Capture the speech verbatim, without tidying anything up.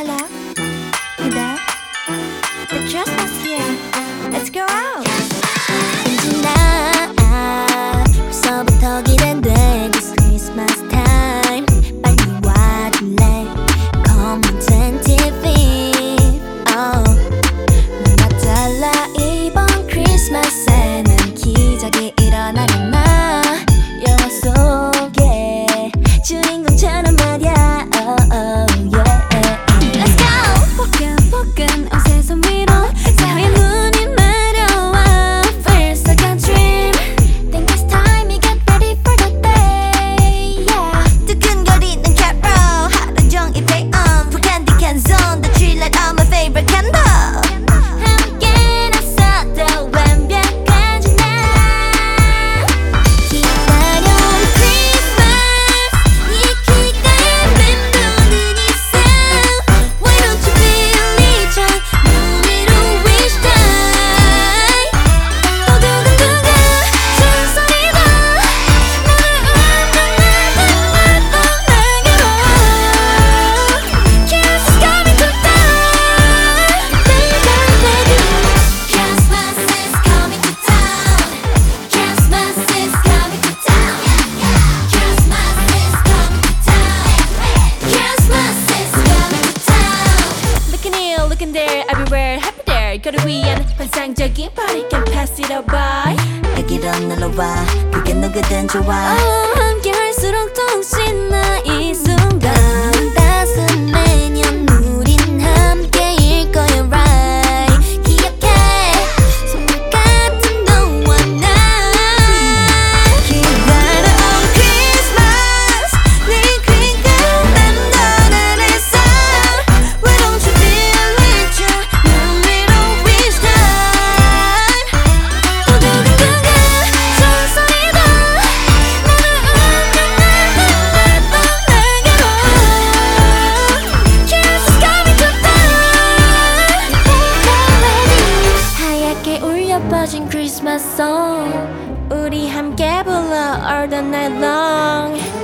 Hello? You there? The Christmas here. Let's go out. 왠지 나 벌써부터 기대돼. This Christmas time 빨리 와줄래? Come on twenty-fifth. Oh, 뭔가 달라 이번 크리스마스에는 기적이 일어나려나? 영화 속의 주인공처럼 말야. Oh, oh, yeah. Let's go! 뽀끈뽀끈 옷의 손 위로 새하얀 눈이 마려와. Feels like a dream. Think it's time you get ready for the day. Yeah. 뜨끈거리는 carol 하루 종일 play on 불간디한 zone The tree light on my favorite candle. 함께 나서도 완벽하지 나. 기다려온 크리스마스 네 귓가에 맴도는 이 sound. Why don't you feel it? 저 눈 위로 wish time. 두근두근 숨소리도 나를 완전 나도 내게로. Kiss is coming to town. Baby, baby. Christmas is coming to town. Christmas is coming to town. Christmas is coming to town. Christmas is coming to town. Looking here, looking there, everywhere, happy there. 거를 위한 환상적인 party, can pass it all by. 여기로 놀러와 그게 누구든 좋아. Oh, 함께 할수록 더 신나 이 순간. 아름다운 매년 우린 함께일 거야 right. 기억해 선물 같은 너와 나. 기다려온 크리스마스 네 귓가에 맴도는 이 sound. Why don't you feel it? 저 눈 위로 wish time. 두근두근 숨소리도 나를 완전 나도 내게로. Kiss is coming to town. Baby. 하얗게 울려 퍼진 크리스마스 송 우리 함께 불러 all the night long.